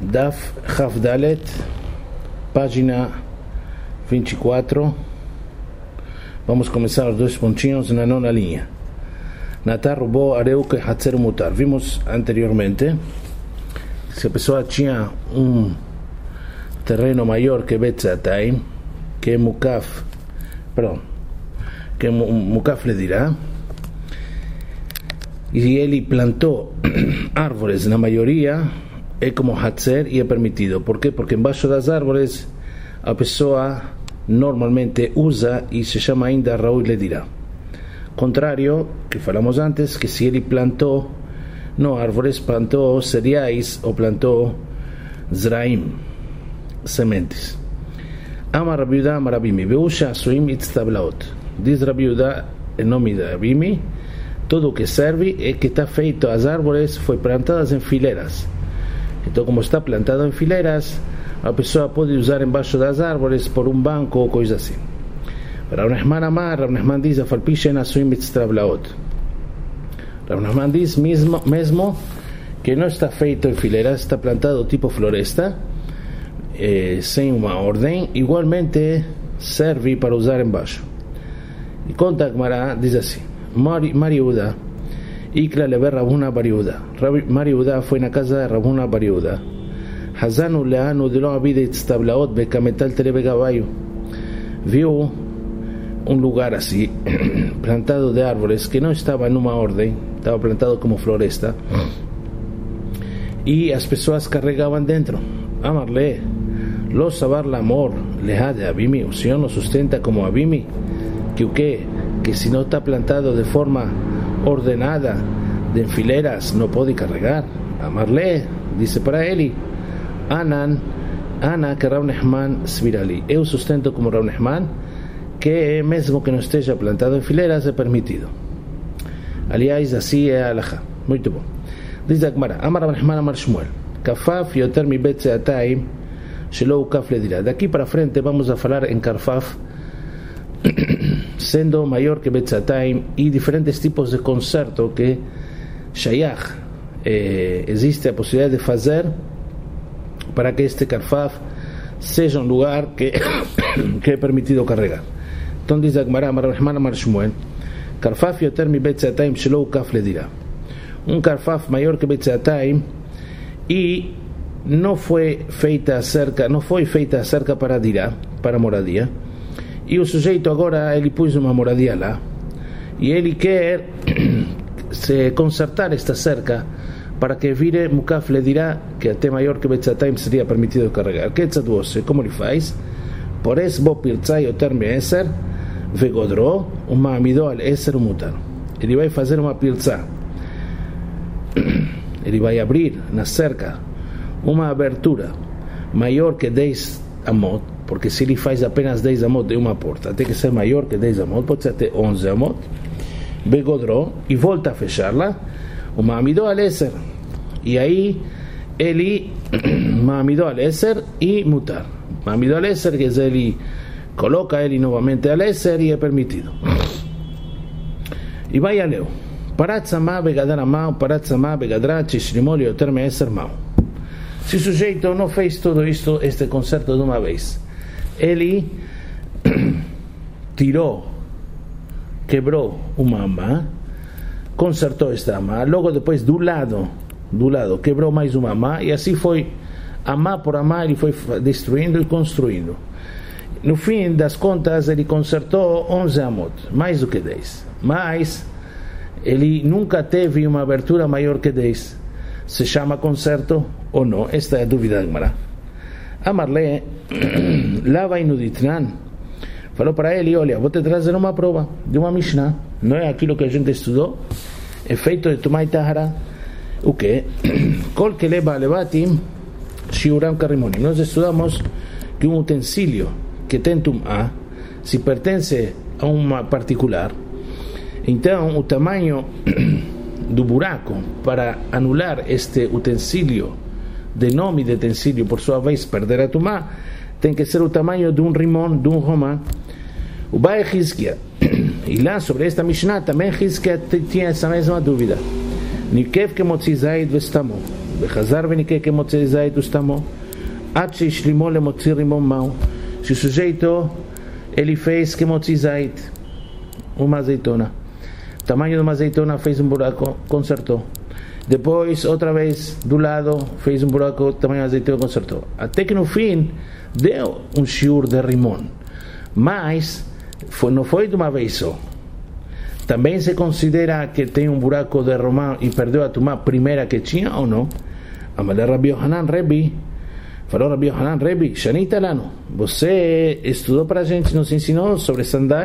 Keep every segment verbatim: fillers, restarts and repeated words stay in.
Daf Havdalet, página vinte e quatro. Vamos começar os dois pontinhos na nona linha. Natar roubou areu que hatzer mutar. Vimos anteriormente se a pessoa tinha um terreno maior que Betzatayim, que é Mukaf, perdão, que é Mukaf lhe dirá, e ele plantou árvores, na maioria é como hatzer e é permitido. Por quê? Porque embaixo das árvores a pessoa normalmente usa e se chama ainda Raúl lhe dirá. Contrário, que falamos antes, que se ele plantou não árvores, plantou cereais ou plantou zraim, sementes. Ama Rabi Yehuda, ama Rabimi, Beusha Asuim Itztablaot. Diz Rabi Yehuda, em nome de Rabimi, tudo o que serve é que está feito, as árvores foi plantadas em fileiras. Então, como está plantado em fileiras, a pessoa pode usar embaixo das árvores por um banco ou coisa assim. Rav Nachman Amar, Rav Nachman diz, Afalpishen Asuim Itztablaot. Rav Nachman diz mesmo, mesmo que não está feito em fileiras, está plantado tipo floresta, eh, sem uma ordem, igualmente serve para usar embaixo. E conta a Gemara, diz assim, Mari Yehuda, Ikla lever Rabuna Bar Yehuda. Mari Yehuda foi na casa de Rabuna Bar Yehuda. Hazanu leanu de lo abide itztablaot bekametal terebe gabayo. Viu um lugar assim, plantado de árvores, que não estava numa ordem, estava plantado como floresta, e as pessoas carregavam dentro. Amarle, lo sabar l'amor, leha de Abimi, o Senhor nos sustenta como Abimi, que o que? Que se não está plantado de forma ordenada, de fileiras, não pode carregar. Amarle, disse para ele, Anan, Ana, que Rav Nachman svirali, eu sustento como Rav Nachman, que mesmo que não esteja plantado em fileiras é permitido. Aliás, assim é a halakha. Muito bom. Diz a Gemara, Amar Rav Nachman Amar Shmuel, Kafaf yoter mi betzeatayim shelo ukaf ledira. Daqui para frente vamos a falar em Kafaf, sendo maior que Betzatayim, e diferentes tipos de conserto que Shayach eh, existe a possibilidade de fazer para que este Kafaf seja um lugar que, que é permitido carregar. Então diz a Gemara, Amar Rahman Amar Shmuel, Kafaf yoter mi Betzatayim shelo ukaf ledira. Um Kafaf maior que Betzatayim e não foi feita cerca, não foi feita cerca para dirá, para moradia. E o sujeito agora, ele pôs uma moradia lá, e ele quer se consertar esta cerca para que vire Mukaf lhe dirá, que até maior que Betzatayim seria permitido carregar. Que tzadwose, como ele faz? Por isso, bo pirtzai yoter me eser, vegodro, uma amidó al eser mutar. Ele vai fazer uma pirtzá, ele vai abrir na cerca uma abertura maior que dez amot, porque se ele faz apenas dez amot de uma porta, tem que ser maior que dez amot, pode ser até onze amot, begodró, e volta a fechá-la, o ma'amidó al eser, e aí ele ma'amidó al eser e mutar. Ma'amidó al eser, que ele coloca ele novamente al eser e é permitido. E vai a leu, parat samá begadar amau, parat samá begadra tishrimol yoter me eser mau. Se o sujeito não fez tudo isto, este concerto de uma vez, ele tirou, quebrou uma amá, consertou esta amá, logo depois do lado, do lado, quebrou mais uma amá, e assim foi, amá por amá, ele foi destruindo e construindo. No fim das contas, ele consertou onze amot, mais do que dez, mas ele nunca teve uma abertura maior que dez. Se chama conserto ou não? Esta é a dúvida da Gemara. Amarle, lá vai no Ditnan, falou para ele, olha, vou te trazer uma prova de uma Mishnah, não é aquilo que a gente estudou, é feito de Tumá e Tahara, o que? Kol que leva levatim, shiuram karimonim. Nós estudamos que um utensílio que tem Tumá, se pertence a uma particular, então o tamanho do buraco para anular este utensílio, de nome de utensílio, por sua vez perder a tumá, tem que ser o tamanho de um rimon, de um romã. O Bai Hizkia, e lá sobre esta Mishnah também Hizkia tinha essa mesma dúvida. Nikev que motzi zaid vestamo, Behazar venike que motzei zait ustamo. Ache ishlimó le motzi rimon mau. Se o sujeito ele fez que motzi zait, uma azeitona. O tamanho de uma azeitona fez um buraco, consertou. Depois, outra vez, do lado, fez um buraco, tamanho de azeitona, consertou. Até que no fim, deu um shiur de rimon. Mas, foi, não foi de uma vez só. Também se considera que tem um buraco de romão e perdeu a tumá primeira que tinha ou não? Amalé Rabi Yohanan Rebi, falou Rabi Yohanan Rebi, Shanita Lano, você estudou para a gente, nos ensinou sobre sandal?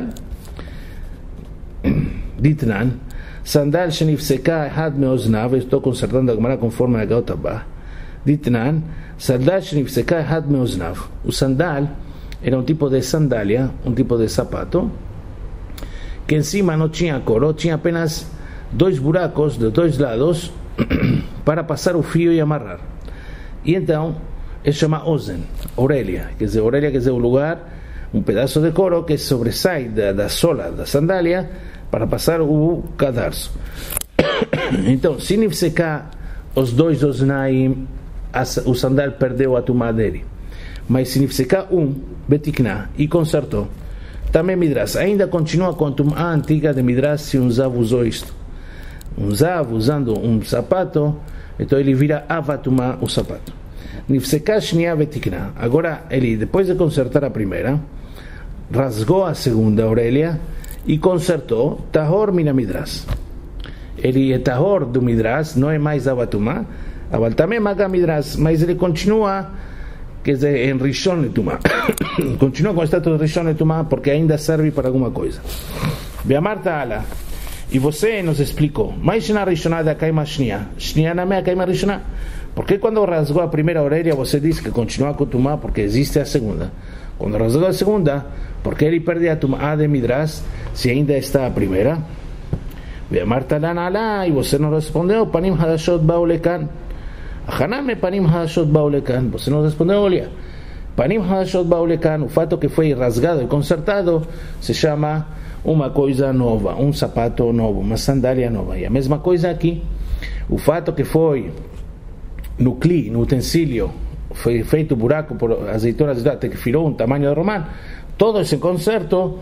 Ditnan, sandal shenifseka ehad meoznav, estou consertando a Gemara conforme a Gaut Abba. Ditnan, sandal shenifseka ehad meoznav. O sandal era um tipo de sandália, um tipo de sapato, que encima não tinha coro, tinha apenas dois buracos de dois lados para passar o fio e amarrar. E então, ele chama Ozen, orelha, quer dizer, orelha quer dizer o lugar, um pedaço de couro que sobressai da, da sola da sandália para passar o cadarço. Então, se nifsecar os dois osnaim, o sandal perdeu a tumá dele. Mas se nifsecar um, betikná, e consertou. Também Midrash ainda continua com a tumá antiga de Midrash se um zav usou isto. Um zav usando um sapato, então ele vira avatumá o sapato. Nifseká shniá betikná. Agora ele, depois de consertar a primeira, rasgou a segunda orelha e consertou tahor mina Midrash. Ele é tahor do Midrash, não é mais avatumá, aval também maga Midrash, mas ele continua, quer dizer, em Rishon Letumá. Continua com o status de Rishon Letumá porque ainda serve para alguma coisa. Beamar ta'ala, e você nos explicou, mas na Rishoná da Kaima Shnia, Shnia na mea Kaima Rishoná. Porque quando rasgou a primeira orelha você diz que continua com Tumá porque existe a segunda? Quando rasgou a segunda, porque ele perde a Tumá de Midrash se ainda está a primeira? Beamar ta'ala, e você nos respondeu, Panim Hadashot Baulekan. Haname Panim Hadashot Baulekan. Você nos respondeu, olha, Panim Hadashot Baulekan, o fato que foi rasgado e consertado se chama uma coisa nova, um sapato novo, uma sandália nova. E a mesma coisa aqui, o fato que foi no cli, no utensílio, foi feito buraco por azeitonas até que virou um tamanho de romã, todo esse conserto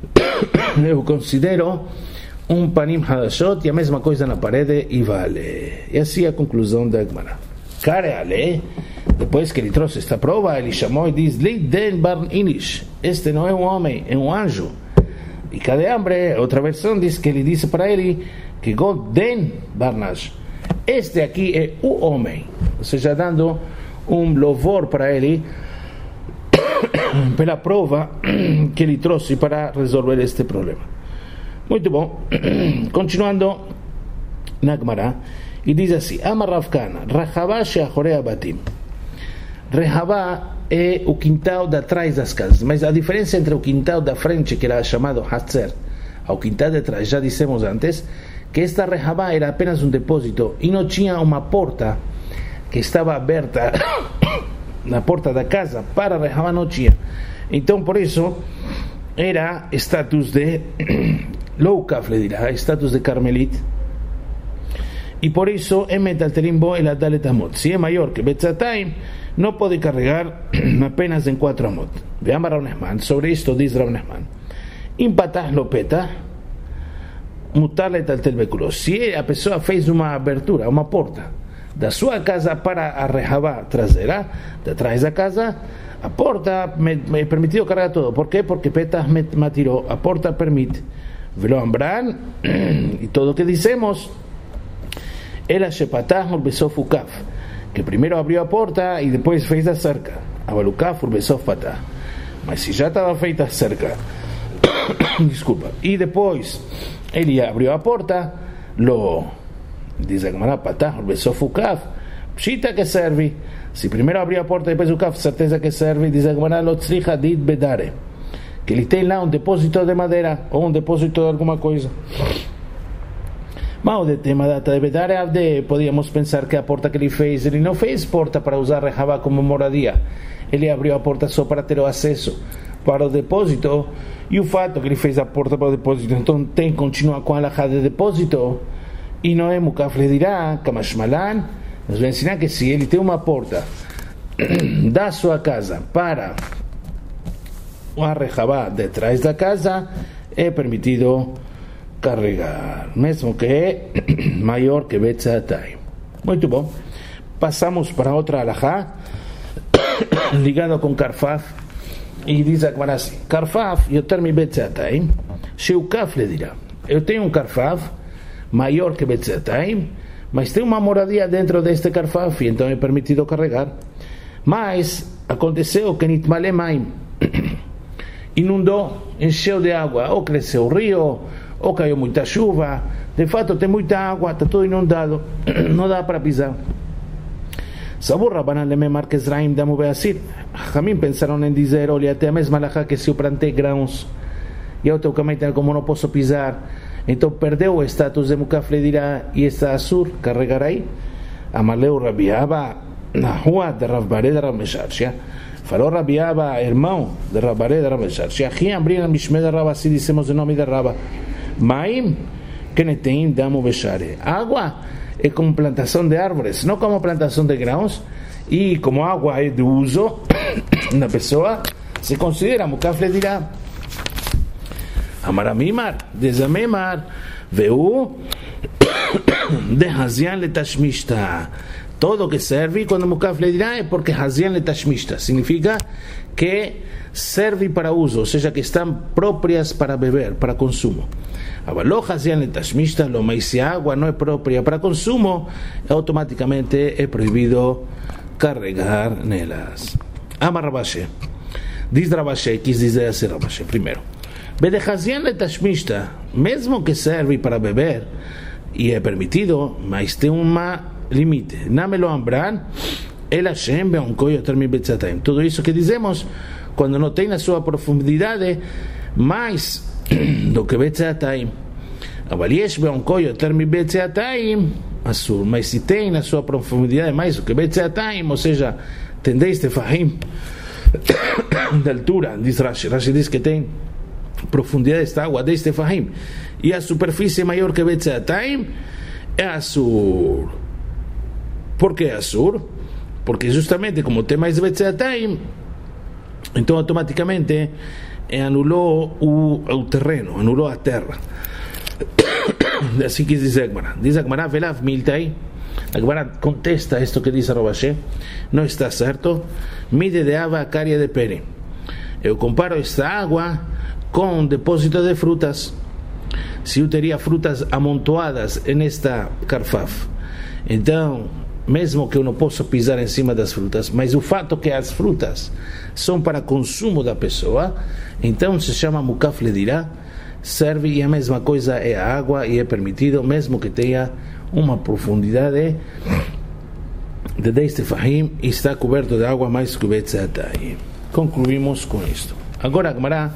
eu considero um Panim Hadashot e a mesma coisa na parede e vale. E assim a conclusão da Gemara. Careale, depois que ele trouxe esta prova, ele chamou e diz: Leiden Bar Inish, este não é um homem, é um anjo. E cadê hambre? Outra versão diz que ele disse para ele que God Den Barnash, este aqui é o homem, ou seja, dando um louvor para ele pela prova que ele trouxe para resolver este problema. Muito bom. Continuando na Gemara, e diz assim: Amar Rav Kana, Rehavá she'achorei abatim. Rehavá é o quintal de atrás das casas, mas a diferença entre o quintal da frente, que era chamado Hatzer, ao quintal de trás, já dissemos antes, que esta Rehavá era apenas um depósito e não tinha uma porta que estava aberta na porta da casa, para Rehavá não tinha. Então, por isso, era status de low kaf, le dirá, status de Carmelit. E por isso, Emet Alterimbo el Adalet Amot, se é maior que Betzatayim, não pode carregar apenas em quatro amot. Veamos Rav Nehman, sobre isto diz Rav Nehman: Impatah lopeta, mutarle taltel bekulo. Se a pessoa fez uma abertura, uma porta, da sua casa para a Rehavá traseira, de trás da casa, a porta me, me é permitido carregar todo. Por quê? Porque Petah me matirou, a porta permite. Velo Ambran, e todo o que dissemos, ela shepatah urbesof ukaf, que primeiro abriu a porta e depois fez a cerca. Abalukaf urbesof patah. Mas se já estava feita a cerca, desculpa, e depois ele abriu a porta, lo diz a Gemara, patah urbesof ukaf, pshita que serve. Se primeiro abriu a porta e depois o kaf, certeza que serve. Diz a Gemara, lo tzricha dit bedare, que ele tem lá um depósito de madeira ou um depósito de alguma coisa. Mas o de tema data de bedare avde, podíamos pensar que a porta que ele fez, ele não fez porta para usar Rehavá como moradia, ele abriu a porta só para ter o acesso para o depósito, e o fato que ele fez a porta para o depósito, então tem, continua com a alahá de depósito, e não é mukaf, le dirá, kamashmalan, nos vai ensinar que se ele tem uma porta da sua casa para a rehabá de trás da casa, é permitido carregar, mesmo que é maior que Betzatai. Muito bom. Passamos para outra alahá ligado com Karfaf, e diz a Gemara assim: Karfaf yoter mi Betzatai, sheukaf le dirá, eu tenho um Karfaf maior que Betzatai, mas tem uma moradia dentro deste Karfaf, então é permitido carregar. Mas aconteceu que Nitmale Maim, inundou, encheu de água, ou cresceu o rio, ou caiu muita chuva, de fato tem muita água, está tudo inundado, não dá para pisar. Sabur Rabanan Lememar que Zraim Damu Beasir. Jamim pensaram em dizer: olha, até a mesma alahá que se eu plantei grãos e eu teoricamente, como não posso pisar, então perdeu o status de Mukaf le dirá e está Asur, carregar aí. Amaleu Rabiaba, na rua de Rav Bare de Rav Mesharshia. Falou Rabiaba, irmão de Rav Bare de Rav Mesharshia. Aqui abriram a Mishme de Rava, assim dissemos o nome de Rava. Maim, que neteim damu beshare. Água é como plantação de árvores, não como plantação de grãos, e como água é de uso na pessoa, se considera Mukaf le dirá. Amaramimar, desamemar, veu de Hazian le tashmishta. Todo que serve, quando Mukaf le dirá, é porque Hazian le tashmishta significa que serve para uso, ou seja, que estão próprias para beber, para consumo. Avaló Hazian le tashmishta, lo mais se a água não é própria para consumo, automaticamente é proibido carregar nelas. Ama Rabashe, diz Rabashe, quis dizer assim Rabashe, primeiro. Bede Hazian le tashmishta, mesmo que serve para beber, e é permitido, mas tem uma limite. Namelo ambran, el Hashem beonko yoter mi Betzatai. Tudo isso que dizemos, quando não tem na sua profundidade mais do que Betzatai. Avaliesh beonko yoter mi Betzatai, Asur. Mas se tem na sua profundidade mais do que Betzatai, ou seja, tem dez tefahim de altura, diz Rashi. Rashi diz que tem profundidade desta água dez tefahim, e a superfície maior que Betzatai, é Asur. Por que Asur? Porque justamente como tem mais Betzatai, então automaticamente anulou o, o terreno, anulou a terra. Assim quis dizer a Gemara. Diz a Gemara, Velav Miltai. A Gemara contesta isto que diz Rabashe, não está certo. Mide de água a cária de pere. Eu comparo esta água com um depósito de frutas. Se eu teria frutas amontoadas nesta Karfaf, então, mesmo que eu não possa pisar em cima das frutas, mas o fato que as frutas são para consumo da pessoa, então se chama Mukaf le dirá, serve, e a mesma coisa é a água, e é permitido, mesmo que tenha uma profundidade de dez tefahim e está coberto de água mais que Betzatai. Concluímos com isto. Agora a Gemara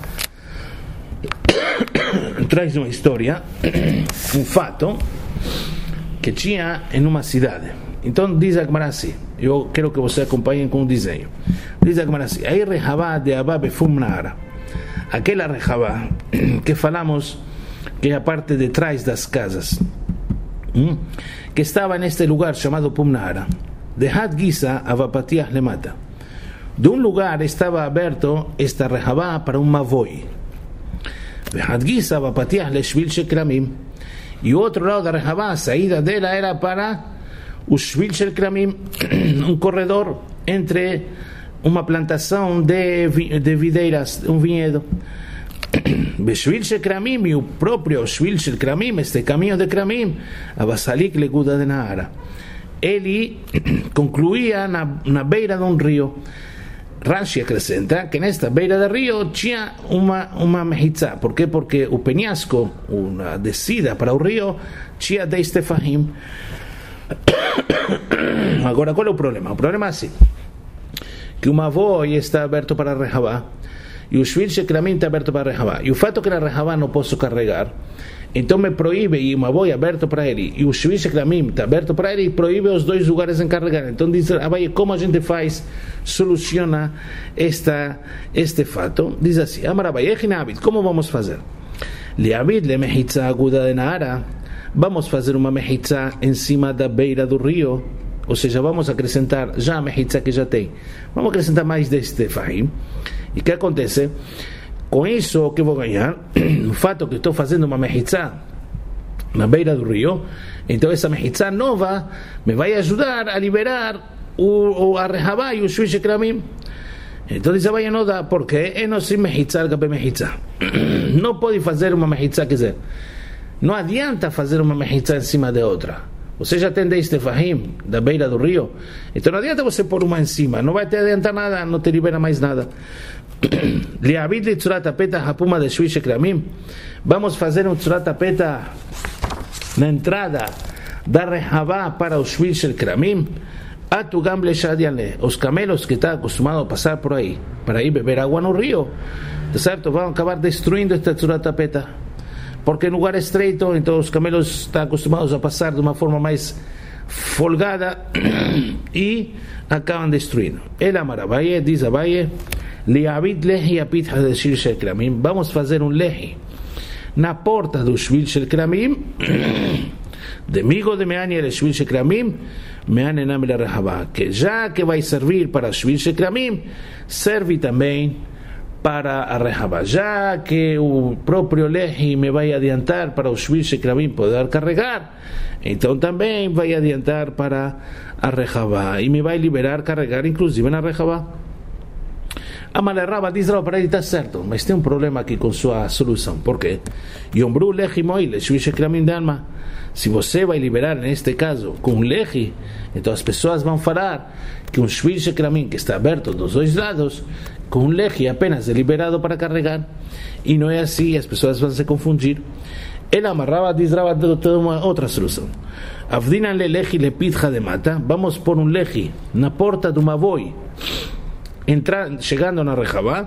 traz uma história, um fato que tinha em uma cidade. Então diz a Gemara assim, eu quero que você acompanhem com o desenho. Diz a Gemara assim: aí rehabá de Abá befumnara, aquela rehabá que falamos que é a parte de trás das casas, hum? que estava neste lugar chamado Pumnara, de Had Giza avapatiah lemata. De um lugar estava aberto esta rehabá para um mavoi. De Had Giza avapatiah leshvil shekramim, e o outro lado da rehabá, a saída dela era para o shvil shekramim, um corredor entre uma plantação de, de videiras, um vinhedo. Beshvil shekramim, e o próprio shvil shekramim, este caminho de Kramim, avasalik leguda de Nahara, ele concluía na, na beira de um rio. Rashi acrescenta que nesta beira do rio tinha uma, uma mechitza. Por quê? Porque o penhasco, uma descida para o rio, tinha dez tefahim. Agora, qual é o problema? O problema é assim, que o mavoi está aberto para a rehabá, e o shvil shekramim está aberto para a rehabá, e o fato que na rehabá não posso carregar, então me proíbe, e o mavoi aberto para ele, e o shvil shekramim está aberto para ele, e proíbe os dois lugares em carregar. Então diz Abaye, como a gente faz, soluciona esta, este fato? Diz assim: Amar Abaye, como vamos fazer? Liabid le mechitza aguda de Nahara, vamos fazer uma mechitza em cima da beira do rio, ou seja, vamos acrescentar já a mechitza que já tem, vamos acrescentar mais dez tefahim. E o que acontece? Com isso, o que eu vou ganhar? O fato que estou fazendo uma mechitza na beira do rio, então essa mechitza nova me vai ajudar a liberar o, o a rehabá e o shvish kramim. Então diz a Abaye, não dá, porque é não se mechitzar que mechitzar. Não pode fazer uma mechitza, quer dizer, não adianta fazer uma mechitza em cima de outra. Você já tem dez tefahim da beira do rio, então não adianta você pôr uma em cima, não vai te adiantar nada, não te libera mais nada. Liabid li tzurat apeta hapuma de shvish kramim. Vamos fazer um tzurat apeta na entrada da rehabá para o shvish kramim. Atugam leshadianle, os camelos que estão acostumados a passar por aí para ir beber água no rio, certo? Vão acabar destruindo esta tzurat apeta, porque em lugar estreito, então os camelos estão acostumados a passar de uma forma mais folgada e acabam destruindo. Ele amar Abaye, diz Abaye, liabit lehi apitha de shvil shel kramim. Vamos fazer um lehi na porta do shvil shel kramim, de migo de meani el shvil shel kramim, meani nam la rehabá, que já que vai servir para shvil shel kramim, serve também para a rehabá, já que o próprio lehi me vai adiantar para o shvil shel kramim poder carregar, então também vai adiantar para a rehabá e me vai liberar carregar inclusive na rehabá. Amale Raba diz Raba, para ele está certo, mas tem um problema aqui com sua solução. Por quê? Yombru lehi moile shvil shel kramim de alma. Se você vai liberar, neste caso, com um lehi, então as pessoas vão falar que um shvil shel kramim que está aberto dos dois lados, com um lehi apenas é liberado para carregar. E não é assim, as pessoas vão se confundir. Ele amarrava, diz Raba, toda uma outra solução. Avdinan le lehi le pitcha de mata. Vamos pôr um lehi na porta de uma boi, entrar, chegando na rehabá,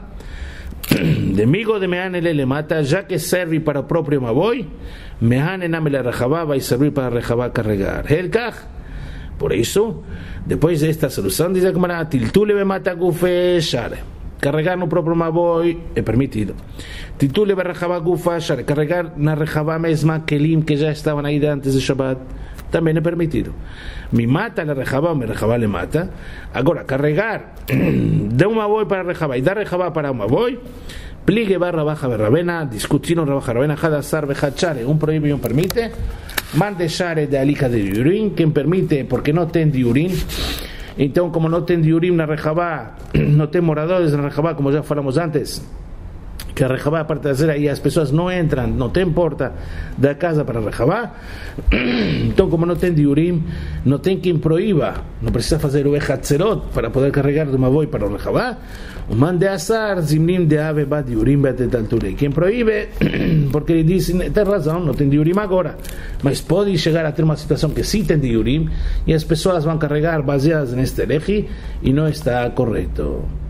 de migo de meanele le mata, já que serve para o próprio maboi, meane namele rehabá vai servir para a rehabá carregar. Helkach, por isso, depois desta solução, diz a Gemara, tiltule be mata gufe share. Carregar no próprio maboi é permitido. Tiltule be rehabá gufa share. Carregar na rehabá mesma kelim que já estavam aí antes de Shabbat, também é permitido. Me mata la rehabá, me rehabá le mata. Agora, carregar de uma boi para a rehabá e da rehabá para uma boi, pligue barra baja berrabena, discutiram rabaja rabena, hadasar bejachare, um proíbe e um permite. Mande share de alika de diurim, quem permite porque não tem diurim. Então, como não tem diurim na rehabá, não tem moradores na rehabá, como já falamos antes, que a rehabá, aparte de ser aí, as pessoas não entram, não tem porta da casa para a rehabá. Então, como não tem diurim, não tem quem proíba, não precisa fazer o echatzerot para poder carregar de uma boi para o rehabá. O man de azar, zimnim de ave, bat diurim, bat de talture. Quem proíbe, porque ele diz, tem razão, não tem diurim agora, mas pode chegar a ter uma situação que sim tem diurim, e as pessoas vão carregar baseadas neste lehi, e não está correto.